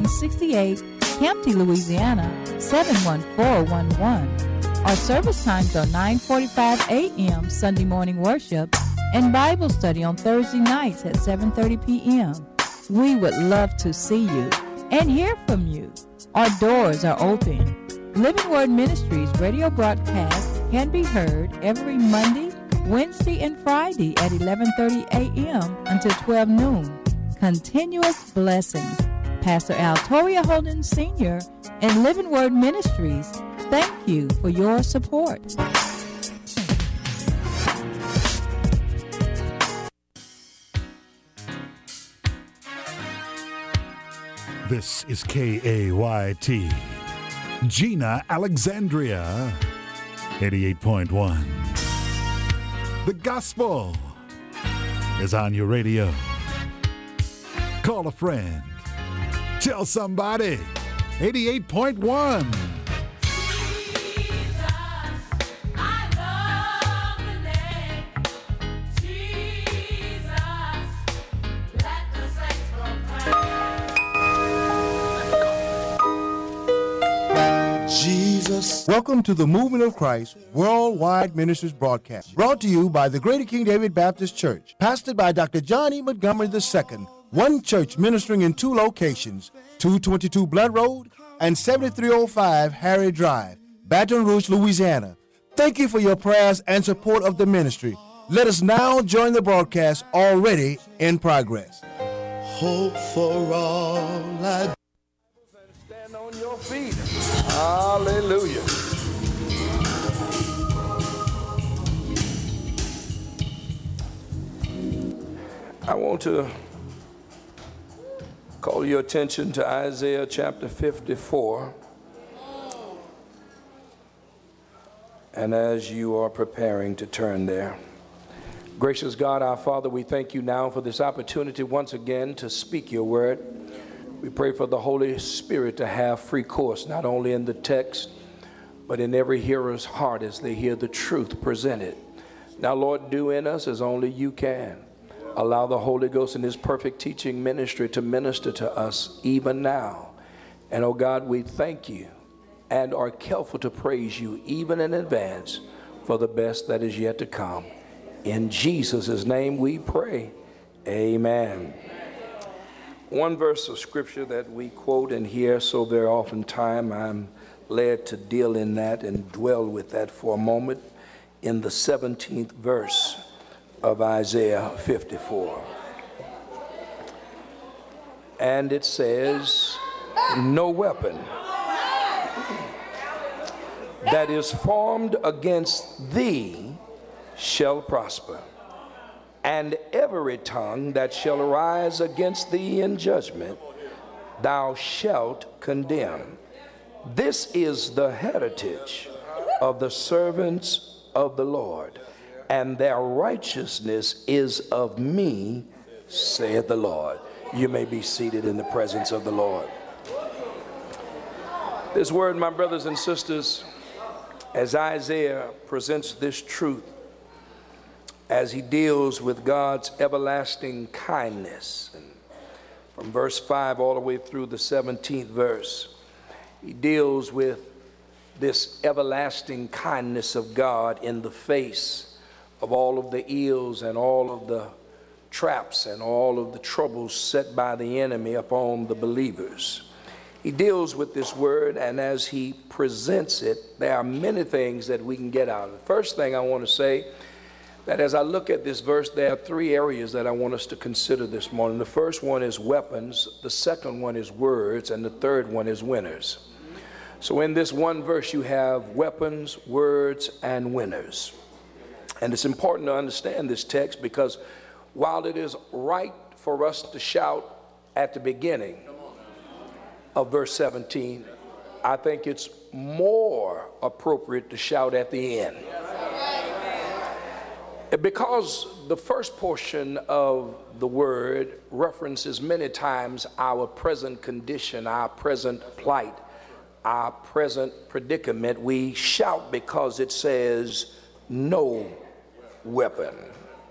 968 Campty, Louisiana 71411. Our service times are 9:45 a.m. Sunday morning worship and Bible study on Thursday nights at 7:30 p.m. We would love to see you and hear from you. Our doors are open. Living Word Ministries radio broadcast can be heard every Monday, Wednesday, and Friday at 11:30 a.m. until 12 noon. Continuous blessings. Pastor Al Toria Holden Sr. and Living Word Ministries, thank you for your support. This is KAYT, Gina, Alexandria, 88.1. The gospel is on your radio. Call a friend. Tell somebody. 88.1. Welcome to the Movement of Christ Worldwide Ministries broadcast, brought to you by the Greater King David Baptist Church, pastored by Dr. John E. Montgomery II, one church ministering in two locations, 222 Blood Road and 7305 Harry Drive, Baton Rouge, Louisiana. Thank you for your prayers and support of the ministry. Let us now join the broadcast already in progress. Hope for all I stand on your feet. Hallelujah. I want to call your attention to Isaiah chapter 54. And as you are preparing to turn there, gracious God, our Father, we thank you now for this opportunity once again to speak your word. We pray for the Holy Spirit to have free course, not only in the text, but in every hearer's heart as they hear the truth presented. Now, Lord, do in us as only you can. Allow the Holy Ghost in his perfect teaching ministry to minister to us even now. And, oh God, we thank you and are careful to praise you even in advance for the best that is yet to come. In Jesus' name we pray. Amen. One verse of scripture that we quote and hear so very often time, I'm led to deal in that and dwell with that for a moment in the 17th verse of Isaiah 54. And it says, no weapon that is formed against thee shall prosper, and every tongue that shall arise against thee in judgment thou shalt condemn. This is the heritage of the servants of the Lord, and their righteousness is of me, saith the Lord. You may be seated in the presence of the Lord. This word, my brothers and sisters, as Isaiah presents this truth, as he deals with God's everlasting kindness, and from verse 5 all the way through the 17th verse, he deals with this everlasting kindness of God in the face of all of the ills and all of the traps and all of the troubles set by the enemy upon the believers. He deals with this word, and as he presents it, there are many things that we can get out of it. First thing I want to say, that as I look at this verse, there are three areas that I want us to consider this morning. The first one is weapons, the second one is words, and the third one is winners. So in this one verse, you have weapons, words, and winners. And it's important to understand this text, because while it is right for us to shout at the beginning of verse 17, I think it's more appropriate to shout at the end. Because the first portion of the word references many times our present condition, our present plight, our present predicament. We shout because it says no weapon.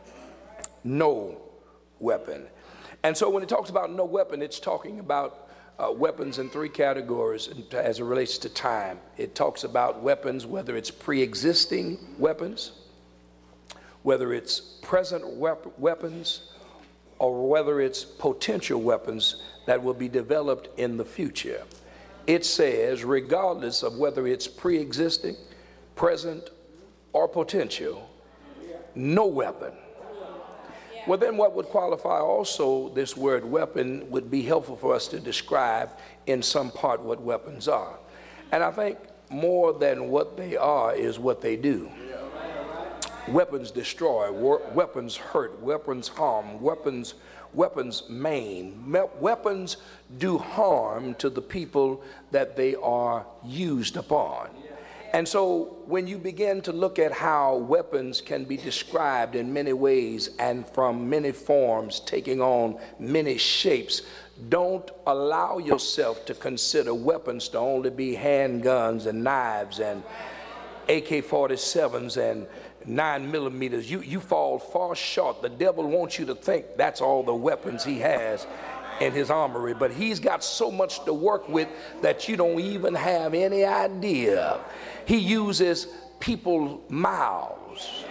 No weapon. And so when it talks about no weapon, it's talking about weapons in three categories as it relates to time. It talks about weapons, whether it's pre-existing weapons, whether it's present weapons, or whether it's potential weapons that will be developed in the future. It says, regardless of whether it's pre-existing, present, or potential, no weapon. Well, then what would qualify also this word weapon would be helpful for us to describe in some part what weapons are. And I think more than what they are is what they do. Weapons destroy, weapons hurt, weapons harm, weapons maim. Weapons do harm to the people that they are used upon. And so when you begin to look at how weapons can be described in many ways and from many forms, taking on many shapes, don't allow yourself to consider weapons to only be handguns and knives and AK-47s and 9mm. You fall far short. The devil wants you to think that's all the weapons he has in his armory, but he's got so much to work with that you don't even have any idea. He uses people's mouths.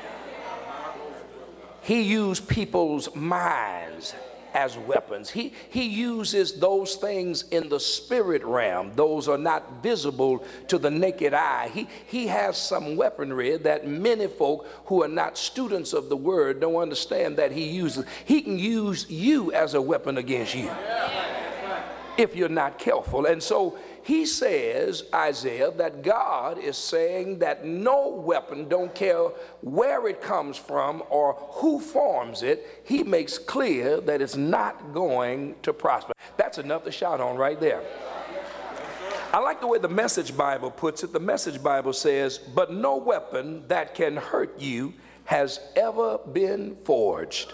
He uses people's minds as weapons. He uses those things in the spirit realm. Those are not visible to the naked eye. He has some weaponry that many folk who are not students of the word don't understand that he uses. He can use you as a weapon against you if you're not careful. And so he says, Isaiah, that God is saying that no weapon, don't care where it comes from or who forms it, he makes clear that it's not going to prosper. That's enough to shout on right there. I like the way the Message Bible puts it. The Message Bible says, but no weapon that can hurt you has ever been forged.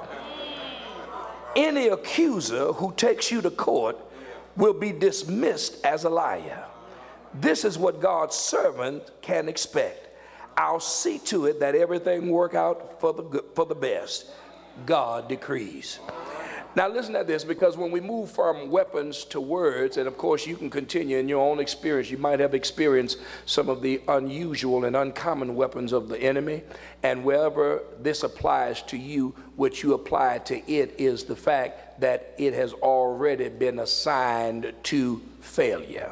Any accuser who takes you to court will be dismissed as a liar. This is what God's servant can expect. I'll see to it that everything work out for the best. God decrees. Now listen to this, because when we move from weapons to words, and of course you can continue in your own experience, you might have experienced some of the unusual and uncommon weapons of the enemy, and wherever this applies to you, what you apply to it is the fact that it has already been assigned to failure.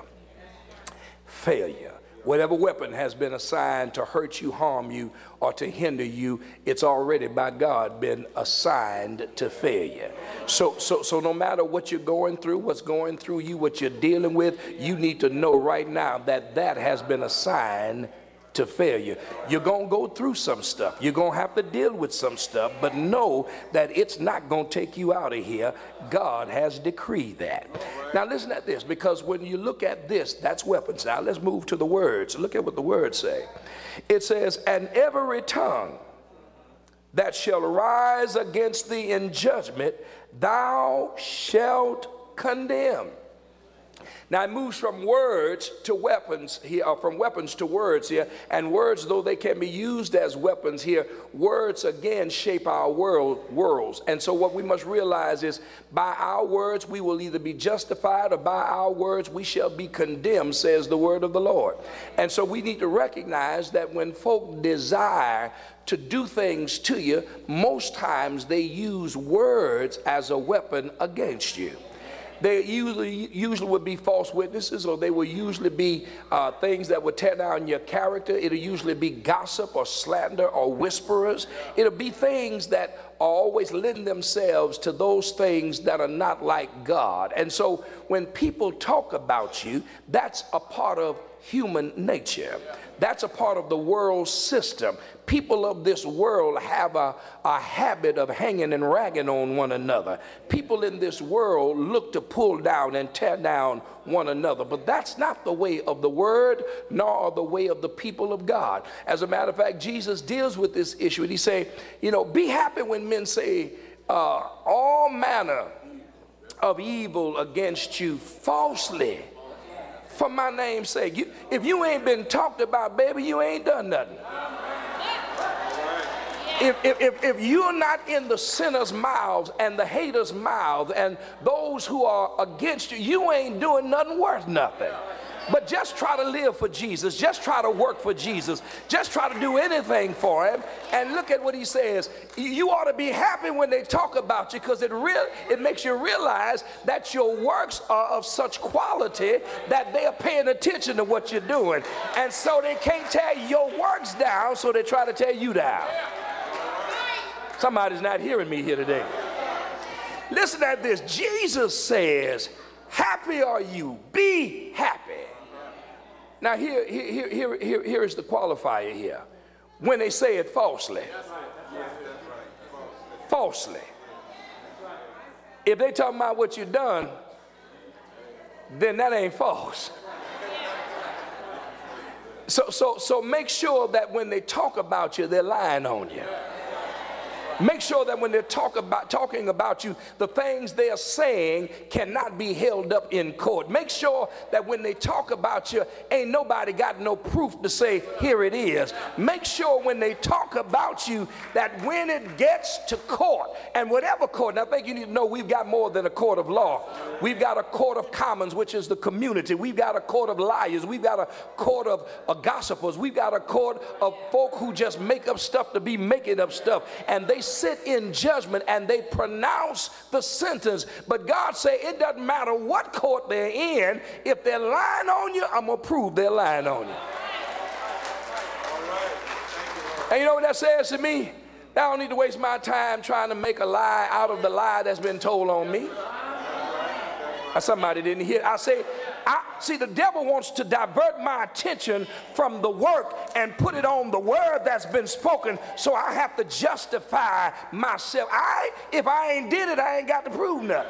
Failure. Whatever weapon has been assigned to hurt you, harm you, or to hinder you, it's already by God been assigned to failure. So no matter what you're going through, what's going through you, what you're dealing with, you need to know right now that that has been assigned to failure. You're going to go through some stuff. You're going to have to deal with some stuff, but know that it's not going to take you out of here. God has decreed that. Now listen at this, because when you look at this, that's weapons. Now let's move to the words. Look at what the words say. It says, and every tongue that shall rise against thee in judgment, thou shalt condemn. Now it moves from words to weapons here, or from weapons to words here, and words, though they can be used as weapons here, words again shape our worlds. And so what we must realize is by our words we will either be justified, or by our words we shall be condemned, says the word of the Lord. And so we need to recognize that when folk desire to do things to you, most times they use words as a weapon against you. They usually would be false witnesses, or they will usually be things that would tear down your character. It'll usually be gossip or slander or whisperers. It'll be things that always lend themselves to those things that are not like God. And so when people talk about you, that's a part of human nature. That's a part of the world system. People of this world have a habit of hanging and ragging on one another. People in this world look to pull down and tear down one another. But that's not the way of the word, nor the way of the people of God. As a matter of fact, Jesus deals with this issue, and he say, you know, be happy when men say all manner of evil against you falsely for my name's sake. If you ain't been talked about, baby, you ain't done nothing. If you're not in the sinners' mouths and the haters' mouths and those who are against you, you ain't doing nothing worth nothing. But just try to live for Jesus. Just try to work for Jesus. Just try to do anything for him. And look at what he says. You ought to be happy when they talk about you, because it makes you realize that your works are of such quality that they are paying attention to what you're doing. And so they can't tear your works down, so they try to tear you down. Somebody's not hearing me here today. Listen at this. Jesus says, happy are you, be happy. Now here is the qualifier here. When they say it falsely. Falsely. If they talking about what you done, then that ain't false. So make sure that when they talk about you, they're lying on you. Make sure that when they're talking about you, the things they are saying cannot be held up in court. Make sure that when they talk about you, ain't nobody got no proof to say, here it is. Make sure when they talk about you that when it gets to court, and whatever court, and I think you need to know we've got more than a court of law. We've got a court of commons, which is the community. We've got a court of liars. We've got a court of gossipers. We've got a court of folk who just make up stuff to be making up stuff. And they sit in judgment and they pronounce the sentence. But God say it doesn't matter what court they're in. If they're lying on you, I'm going to prove they're lying on you. And you know what that says to me? I don't need to waste my time trying to make a lie out of the lie that's been told on me. Somebody didn't hear. I see the devil wants to divert my attention from the work and put it on the word that's been spoken, so I have to justify myself. If I ain't did it, I ain't got to prove nothing.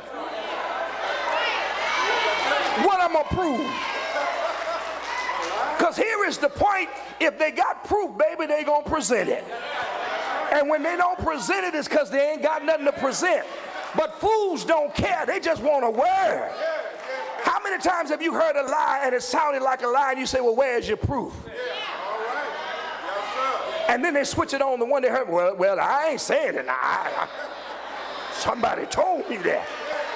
What I'm gonna prove? Because here is the point. If they got proof, baby, they gonna present it. And when they don't present it, it's because they ain't got nothing to present. But fools don't care. They just want a word. How many times have you heard a lie and it sounded like a lie and you say, well, where's your proof? And then they switch it on the one they heard. Well, I ain't saying it. Somebody told me that.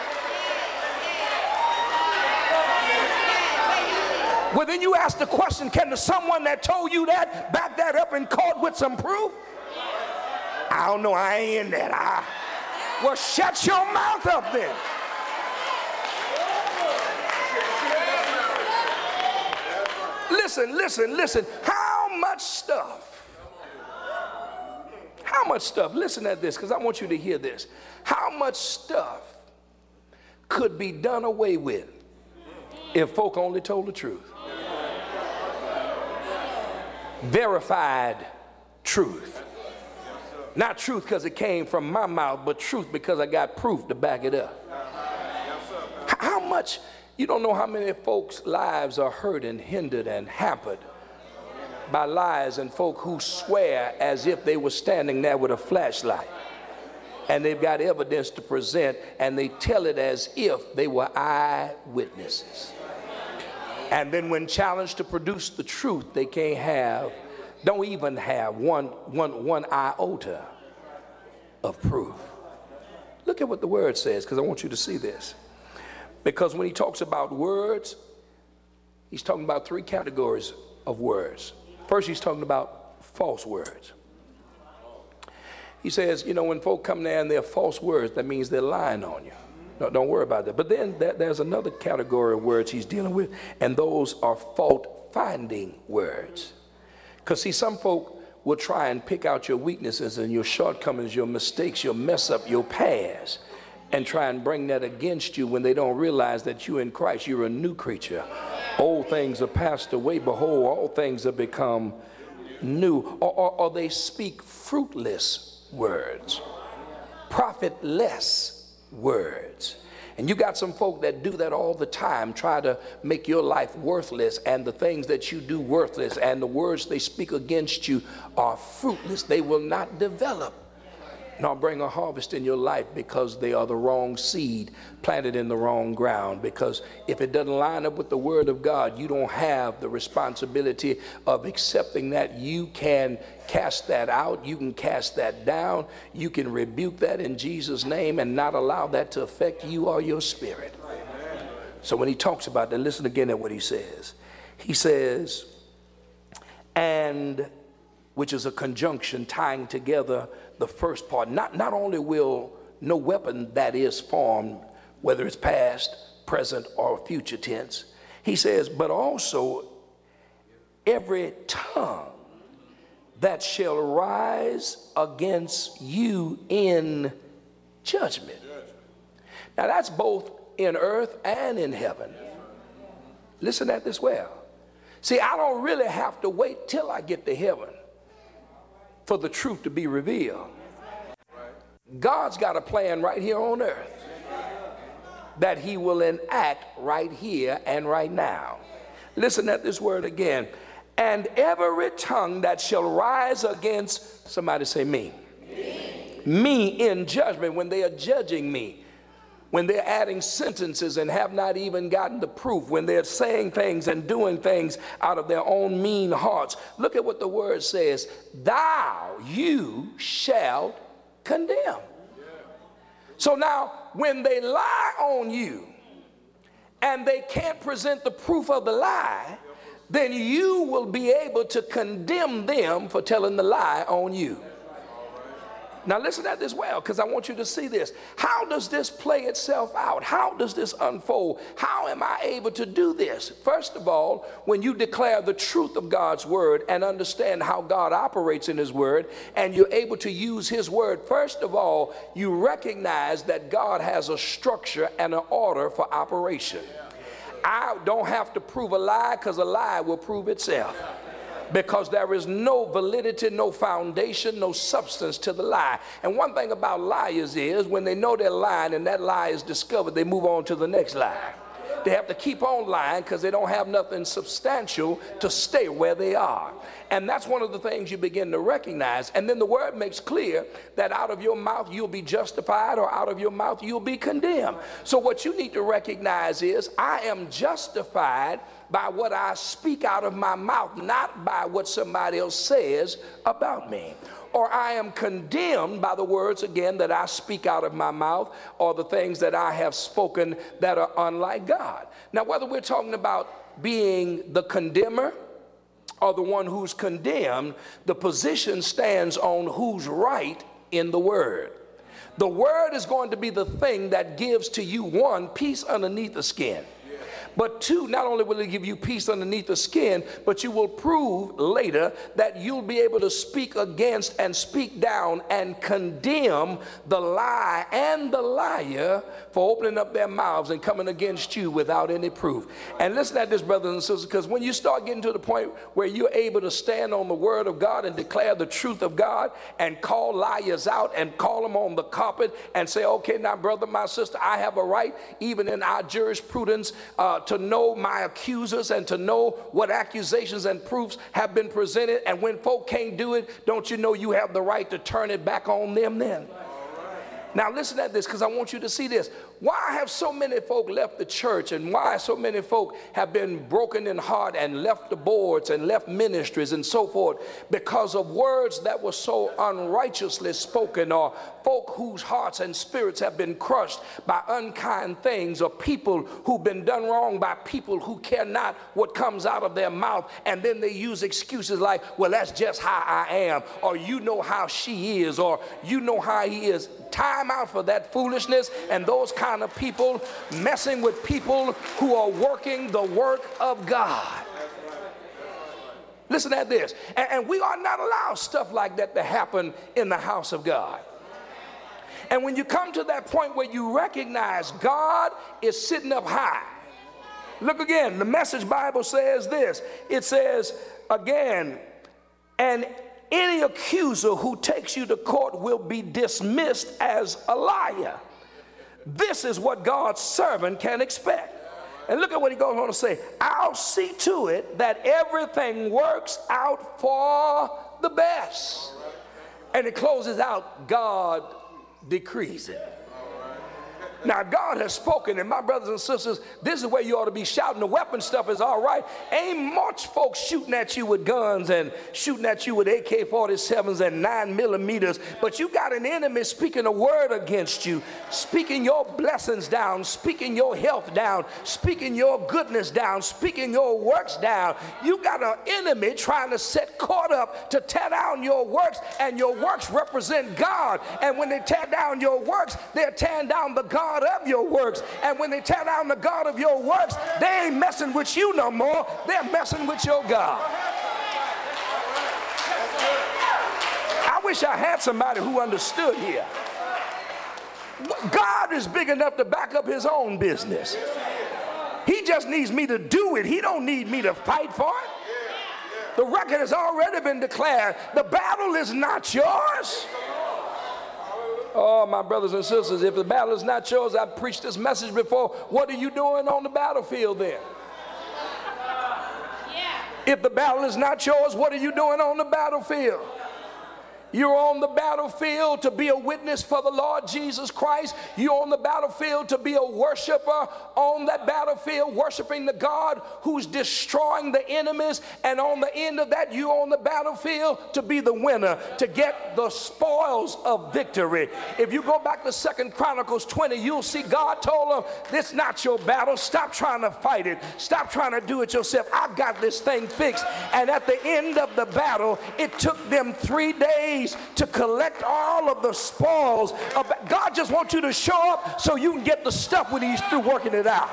Well, then you ask the question, can the someone that told you that back that up in court with some proof? I don't know. I ain't in that. Well, shut your mouth up then. Listen. How much stuff, listen at this, because I want you to hear this. How much stuff could be done away with if folk only told the truth? Verified truth. Not truth because it came from my mouth, but truth because I got proof to back it up. How much, you don't know how many folks' lives are hurt and hindered and hampered by lies and folk who swear as if they were standing there with a flashlight. And they've got evidence to present, and they tell it as if they were eyewitnesses. And then when challenged to produce the truth, they don't even have one iota of proof. Look at what the word says, because I want you to see this. Because when he talks about words, he's talking about three categories of words. First, he's talking about false words. He says, you know, when folk come there and they're false words, that means they're lying on you. No, don't worry about that. But then there's another category of words he's dealing with, and those are fault-finding words. Because see, some folk will try and pick out your weaknesses and your shortcomings, your mistakes, your mess up, your past, and try and bring that against you when they don't realize that you in Christ, you're a new creature. Old things are passed away. Behold, all things have become new. Or they speak fruitless words, profitless words. And you got some folk that do that all the time, try to make your life worthless and the things that you do worthless, and the words they speak against you are fruitless. They will not develop nor bring a harvest in your life, because they are the wrong seed planted in the wrong ground. Because if it doesn't line up with the word of God, you don't have the responsibility of accepting that. You can cast that out. You can cast that down. You can rebuke that in Jesus' name and not allow that to affect you or your spirit. So when he talks about that, listen again at what he says. He says, and, which is a conjunction tying together the first part. Not only will no weapon that is formed, whether it's past, present, or future tense, he says, but also every tongue that shall rise against you in judgment. Now that's both in earth and in heaven. Listen at this well. See, I don't really have to wait till I get to heaven for the truth to be revealed. God's got a plan right here on earth that he will enact right here and right now. Listen at this word again. And every tongue that shall rise against, somebody say me. Me in judgment, when they are judging me, when they're adding sentences and have not even gotten the proof, when they're saying things and doing things out of their own mean hearts. Look at what the word says. You shall condemn. So now, when they lie on you and they can't present the proof of the lie, then you will be able to condemn them for telling the lie on you. Now listen at this well, because I want you to see this. How does this play itself out? How does this unfold? How am I able to do this? First of all, when you declare the truth of God's word and understand how God operates in his word, and you're able to use his word, first of all, you recognize that God has a structure and an order for operation. I don't have to prove a lie, because a lie will prove itself. Because there is no validity, no foundation, no substance to the lie. And one thing about liars is when they know they're lying and that lie is discovered, they move on to the next lie. They have to keep on lying because they don't have nothing substantial to stay where they are. And that's one of the things you begin to recognize. And then the word makes clear that out of your mouth you'll be justified, or out of your mouth you'll be condemned. So what you need to recognize is, I am justified by what I speak out of my mouth, not by what somebody else says about me. Or I am condemned by the words, again, that I speak out of my mouth, or the things that I have spoken that are unlike God. Now, whether we're talking about being the condemner or the one who's condemned, the position stands on who's right in the word. The word is going to be the thing that gives to you, one, peace underneath the skin. But two, not only will it give you peace underneath the skin, but you will prove later that you'll be able to speak against and speak down and condemn the lie and the liar for opening up their mouths and coming against you without any proof. And listen at this, brothers and sisters, because when you start getting to the point where you're able to stand on the word of God and declare the truth of God and call liars out and call them on the carpet and say, okay, now, brother, my sister, I have a right, even in our jurisprudence, to know my accusers and to know what accusations and proofs have been presented. And when folk can't do it, don't you know you have the right to turn it back on them then? Now listen at this, because I want you to see this. Why have so many folk left the church, and why so many folk have been broken in heart and left the boards and left ministries and so forth? Because of words that were so unrighteously spoken, or folk whose hearts and spirits have been crushed by unkind things, or people who've been done wrong by people who care not what comes out of their mouth, and then they use excuses like, well, that's just how I am, or you know how she is, or you know how he is. Time out for that foolishness and those kind of people messing with people who are working the work of God. Listen at this. And we are not allowed stuff like that to happen in the house of God. And when you come to that point where you recognize God is sitting up high, look again, the Message Bible says this. It says again, and any accuser who takes you to court will be dismissed as a liar. This is what God's servant can expect. And look at what he goes on to say. I'll see to it that everything works out for the best. And it closes out, God decrees it. Now, God has spoken, and my brothers and sisters, this is where you ought to be shouting. The weapon stuff is all right. Ain't much folks shooting at you with guns and shooting at you with AK-47s and 9mm, but you got an enemy speaking a word against you, speaking your blessings down, speaking your health down, speaking your goodness down, speaking your works down. You got an enemy trying to set caught up to tear down your works, and your works represent God. And when they tear down your works, they're tearing down the God of your works. And when they tear down the God of your works, they ain't messing with you no more. They're messing with your God. I wish I had somebody who understood here. God is big enough to back up his own business. He just needs me to do it. He don't need me to fight for it. The record has already been declared. The battle is not yours. Oh, my brothers and sisters, if the battle is not yours, I've preached this message before. What are you doing on the battlefield then? If the battle is not yours, what are you doing on the battlefield? You're on the battlefield to be a witness for the Lord Jesus Christ. You're on the battlefield to be a worshiper on that battlefield, worshiping the God who's destroying the enemies. And on the end of that, you're on the battlefield to be the winner, to get the spoils of victory. If you go back to 2 Chronicles 20, you'll see God told them, this is not your battle. Stop trying to fight it. Stop trying to do it yourself. I've got this thing fixed. And at the end of the battle, it took them 3 days to collect all of the spoils. God just wants you to show up so you can get the stuff when he's through working it out.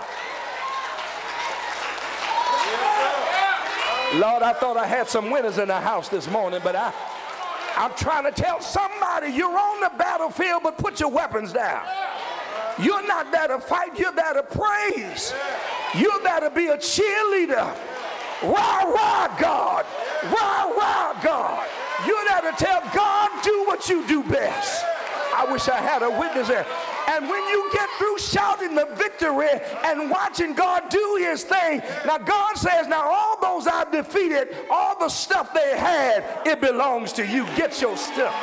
Lord, I thought I had some winners in the house this morning, but I'm trying to tell somebody, you're on the battlefield, but put your weapons down. You're not there to fight, you're there to praise. You're there to be a cheerleader. Rah, rah, God. Rah, rah, God. You're there to tell God, do what you do best. I wish I had a witness there. And when you get through shouting the victory and watching God do his thing, now God says, now all those I've defeated, all the stuff they had, it belongs to you. Get your stuff.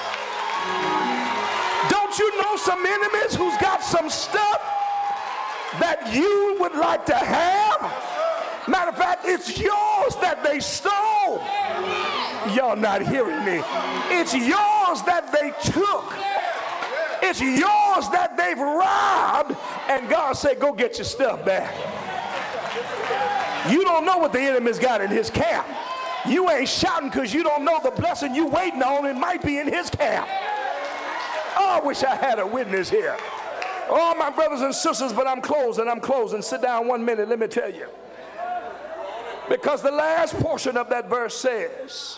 Don't you know some enemies who's got some stuff that you would like to have? Matter of fact, it's yours that they stole. Y'all not hearing me. It's yours that they took. It's yours that they've robbed. And God said, go get your stuff back. You don't know what the enemy's got in his camp. You ain't shouting because you don't know the blessing you waiting on. It might be in his camp. Oh, I wish I had a witness here. Oh, my brothers and sisters, but I'm closing. Sit down 1 minute, let me tell you. Because the last portion of that verse says,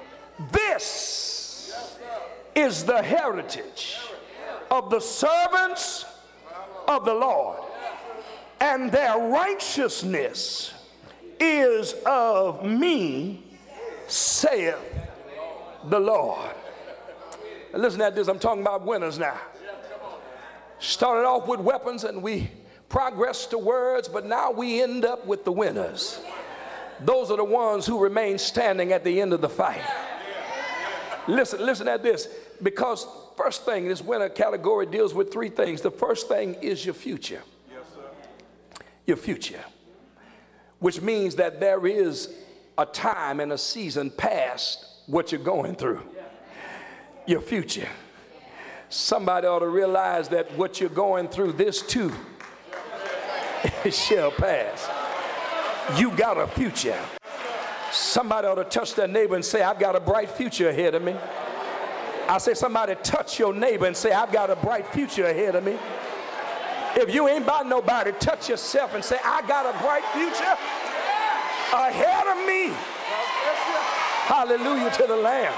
this is the heritage of the servants of the Lord, and their righteousness is of me, saith the Lord. Now listen at this, I'm talking about winners now. Started off with weapons and we progressed to words, but now we end up with the winners. Those are the ones who remain standing at the end of the fight. Listen at this, because first thing, this winner category deals with 3 things. The first thing is your future. Yes, sir. Your future, which means that there is a time and a season past what you're going through. Your future. Somebody ought to realize that what you're going through, this too, it shall pass. You got a future. Somebody ought to touch their neighbor and say, I've got a bright future ahead of me. I say, somebody touch your neighbor and say, I've got a bright future ahead of me. If you ain't by nobody, touch yourself and say, I got a bright future ahead of me. Hallelujah to the Lamb.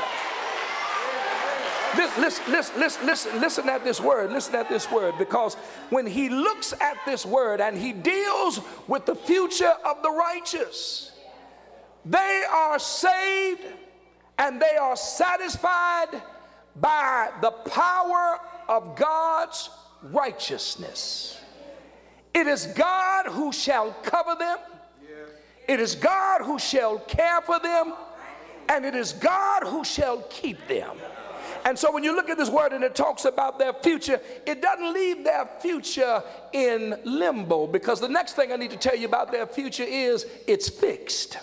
Listen at this word. Listen at this word, because when he looks at this word and he deals with the future of the righteous, they are saved and they are satisfied by the power of God's righteousness. It is God who shall cover them. It is God who shall care for them. And it is God who shall keep them. And so when you look at this word and it talks about their future, it doesn't leave their future in limbo, because the next thing I need to tell you about their future is it's fixed.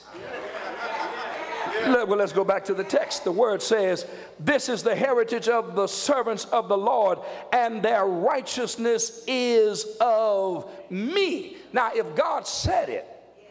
Well, let's go back to the text. The word says, this is the heritage of the servants of the Lord, and their righteousness is of me. Now, if God said it,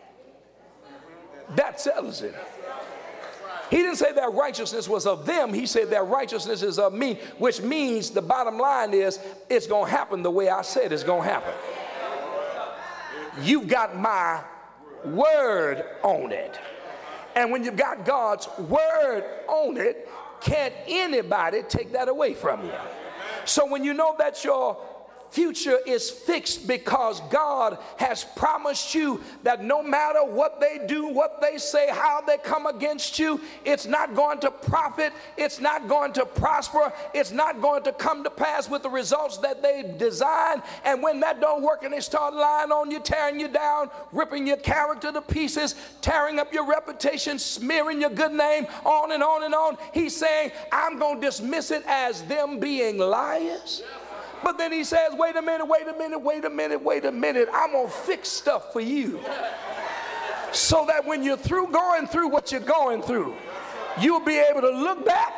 that settles it. He didn't say their righteousness was of them. He said their righteousness is of me, which means the bottom line is it's going to happen the way I said it's going to happen. You've got my word on it. And when you've got God's word on it, can't anybody take that away from you. So when you know that your future is fixed because God has promised you that no matter what they do, what they say, how they come against you, it's not going to profit, it's not going to prosper, it's not going to come to pass with the results that they designed. And when that don't work and they start lying on you, tearing you down, ripping your character to pieces, tearing up your reputation, smearing your good name, on and on and on, he's saying, I'm going to dismiss it as them being liars. But then he says, wait a minute, I'm going to fix stuff for you. So that when you're through going through what you're going through, you'll be able to look back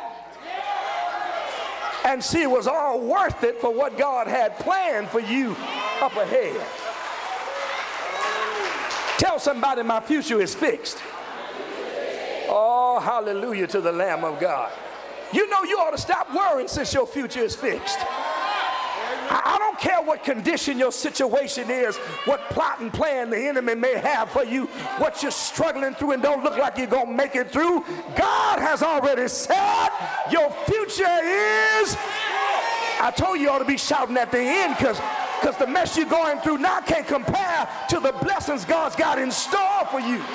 and see it was all worth it for what God had planned for you up ahead. Tell somebody my future is fixed. Oh, hallelujah to the Lamb of God. You know you ought to stop worrying since your future is fixed. I don't care what condition your situation is, what plot and plan the enemy may have for you, what you're struggling through and don't look like you're going to make it through. God has already said your future is. I told you you ought to be shouting at the end, because the mess you're going through now can't compare to the blessings God's got in store for you.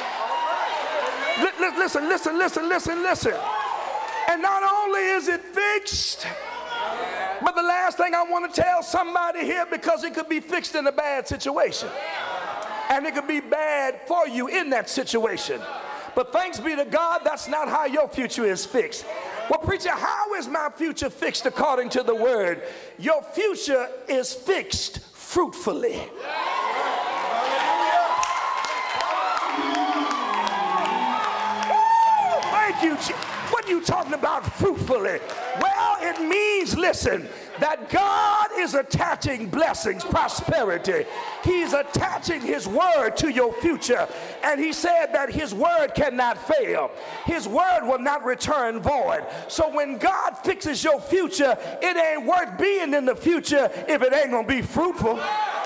Listen. And not only is it fixed, but the last thing I want to tell somebody here, because it could be fixed in a bad situation, and it could be bad for you in that situation. But thanks be to God, that's not how your future is fixed. Well, preacher, how is my future fixed according to the word? Your future is fixed fruitfully. Thank you, Jesus. What are you talking about fruitfully? Well, it means, listen, that God is attaching blessings, prosperity. He's attaching his word to your future. And he said that his word cannot fail. His word will not return void. So when God fixes your future, it ain't worth being in the future if it ain't going to be fruitful.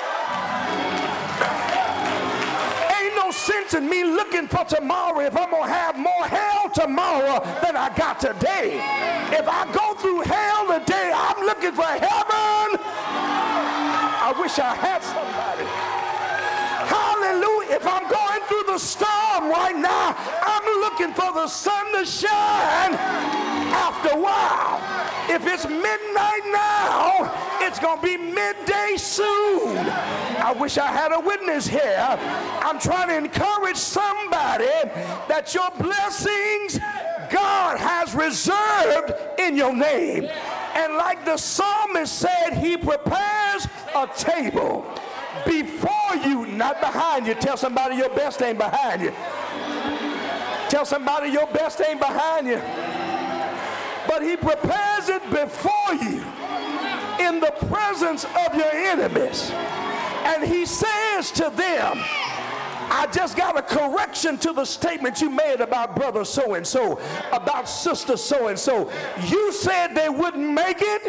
Sense in me looking for tomorrow if I'm going to have more hell tomorrow than I got today. If I go through hell today, I'm looking for heaven. I wish I had somebody. Hallelujah. If I'm going through the storm right now, I'm looking for the sun to shine after a while. If it's midnight now, it's going to be midday soon. I wish I had a witness here. I'm trying to encourage somebody that your blessings God has reserved in your name. And like the psalmist said, he prepares a table before you, not behind you. Tell somebody your best ain't behind you. Tell somebody your best ain't behind you. But he prepares it before you in the presence of your enemies. And he says to them, I just got a correction to the statement you made about brother so-and-so, about sister so-and-so. You said they wouldn't make it.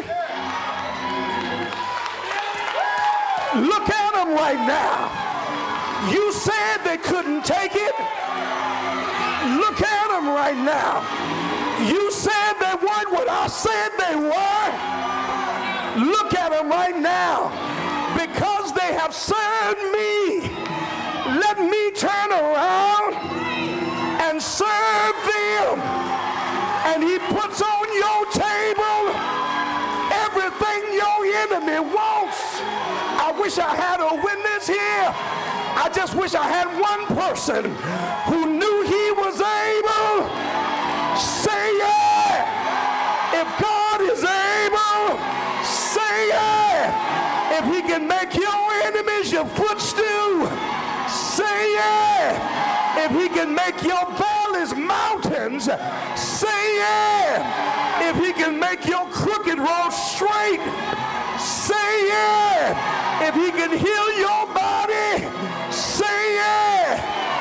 Look at them right now. You said they couldn't take it. Look at them right now. You said they weren't what I said they were. Look at them right now. Because they have served me, let me turn around and serve them. And he puts on your table everything your enemy wants. I wish I had a witness here. I just wish I had one person who knew he was able. Say yeah. If God is If he can make your enemies your footstool, say yeah. If he can make your valleys mountains, say yeah. If he can make your crooked road straight, say yeah. If he can heal your body,